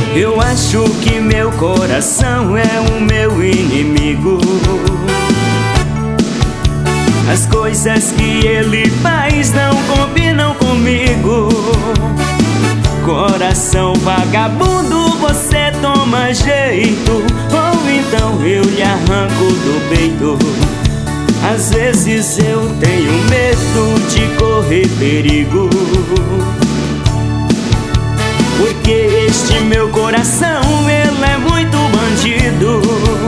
Eu acho que meu coração é o meu inimigo. As coisas que ele faz não combinam comigo. Coração vagabundo, você toma jeito, ou então eu lhe arranco do peito. Às vezes eu tenho medo de correr perigo, porque este meu coração, ele é muito bandido.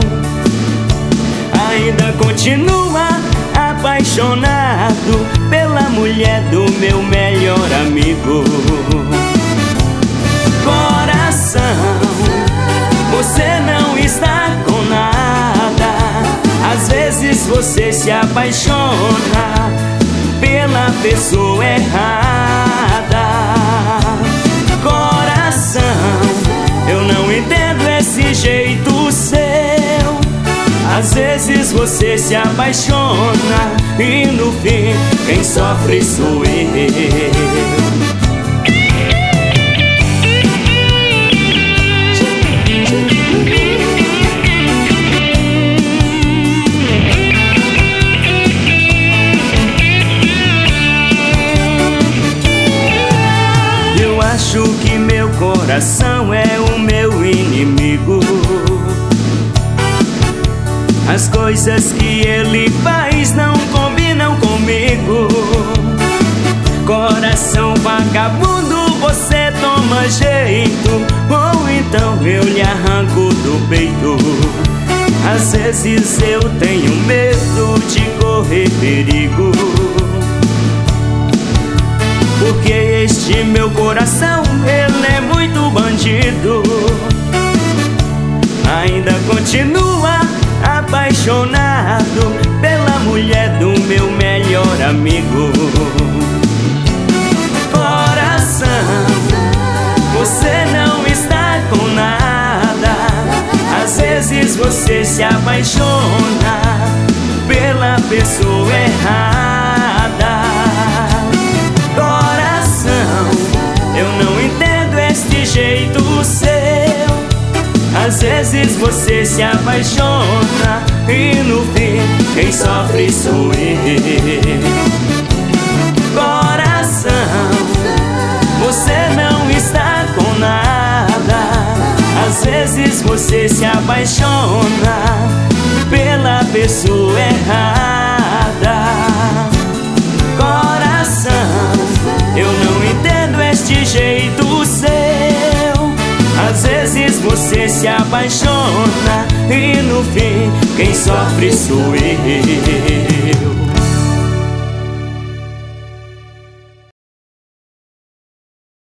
Ainda continua apaixonado pela mulher do meu melhor amigo. Coração, você não está com nada. Às vezes você se apaixona pela pessoa errada. Coração, eu não entendo esse jeito seu. Às vezes você se apaixona e no fim quem sofre sou eu. Eu acho que meu coração é o meu inimigo. As coisas que ele faz não combinam comigo. Coração vagabundo, você toma jeito, ou então eu lhe arranco do peito. Às vezes eu tenho medo de correr perigo, porque este meu coração, ele é muito bandido. Ainda continua apaixonado pela mulher do meu melhor amigo. Coração, você não está com nada. Às vezes você se apaixona pela pessoa errada. Coração, eu não entendo este jeito seu. Às vezes você se apaixona e no fim quem sofre sou eu. Coração, você não está com nada. Às vezes você se apaixona pela pessoa errada. Coração, eu não entendo este jeito seu. Às vezes você se apaixona e no fim quem sofre sou eu.